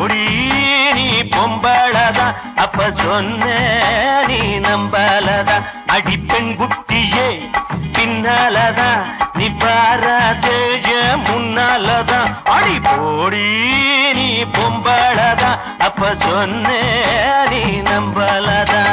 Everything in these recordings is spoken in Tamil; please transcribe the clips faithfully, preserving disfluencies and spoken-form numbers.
போடி நீ பொம்பளதா அப்ப சொன்ன நீ நம்பலதா அடி பெண் குட்டியே பின்னாலதா நீ பாராதேய முன்னாலதா அடி போடி நீ பொம்பளதா அப்ப சொன்ன நீ நம்பலதா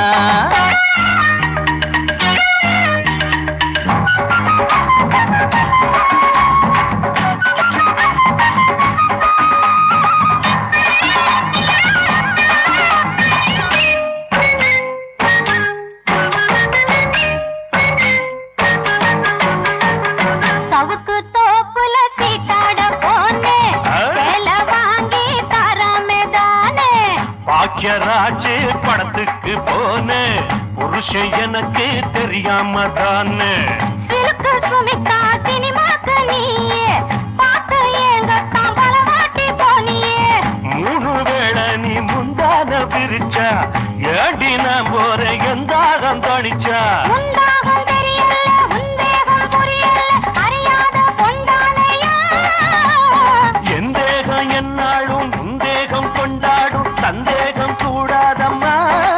ராஜு படத்துக்கு போன புருஷன் எனக்கு தெரியாம தானே மூணு வேளை நீ முந்தான பிரிச்சா ஏடி நான் போற எந்தாகம் தணிச்சா எந்தேகம் என்னாலும் உந்தேகம் கொண்டாடும் சந்தேகம் கூடாதம்மா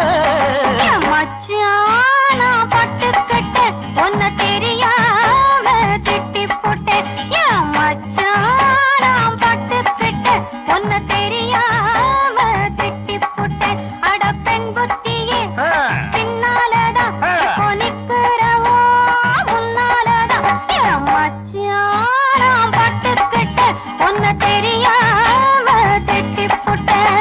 மச்சானா பட்டுக்கிட்டு ஒன்ன தெரியாம திட்டி போட்டேன் மச்சானா பட்டுக்கிட்டு ஒன்ன தெரியாம திட்டி போட்டேன் அட பெண் புத்தியே பின்னாலடா நிக்கிறவோ முன்னாலடா மச்சானா பட்டுக்கிட்டு ஒன்ன தெரியாம திட்டி போட்டேன்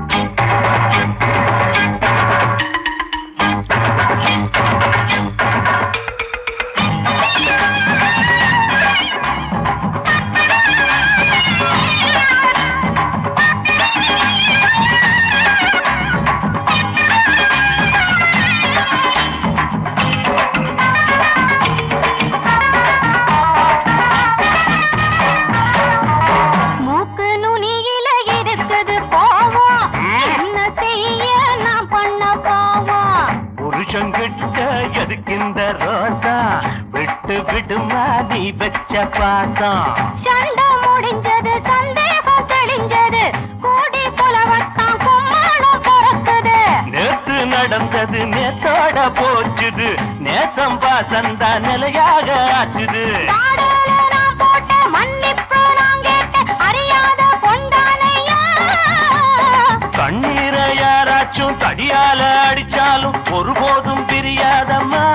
எதுக்கிந்த ரோசா விட்டு விடுமா நீ வச்ச பாசம் சண்டை முடிஞ்சது சந்தேகம் தெளிஞ்சது கூடி புலவத்தான் கும்மாளம் பிறக்குது நேற்று நடந்தது நேத்தோட போச்சுது நேசம் பாசந்தா நிலையாக ஆச்சுது போட்ட மன்னிப்பு நான் கேட்ட அறியாத பொண்டானையா கண்ணீரை யாராச்சும் தடியால அடிச்சாலும் ஒருபோதும் பிரியாதம்மா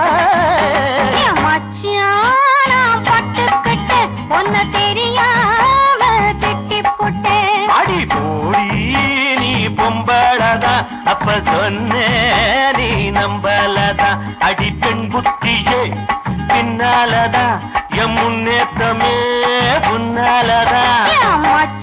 மச்சானா பட்டுக்கிட்டு ஒன்ன தெரியாம திட்டி போட்டேன் அடி போடி நீ பொம்பளதா அப்ப சொன்ன நீ நம்பலதா அடி பெண் புத்தியே பின்னாலதா என் முன்னேற்றமே முன்னாலதா